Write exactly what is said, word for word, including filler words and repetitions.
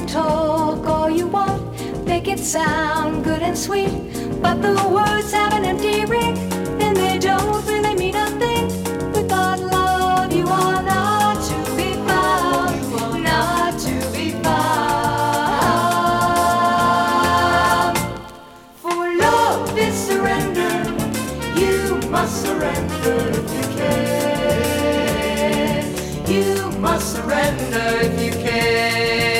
talk all you want, make it sound good and sweet, but the words have an empty ring, and they don't really mean a thing. Without love, you are not to be found, not to be found. For love is surrender, you must surrender if you can. You must surrender if you can.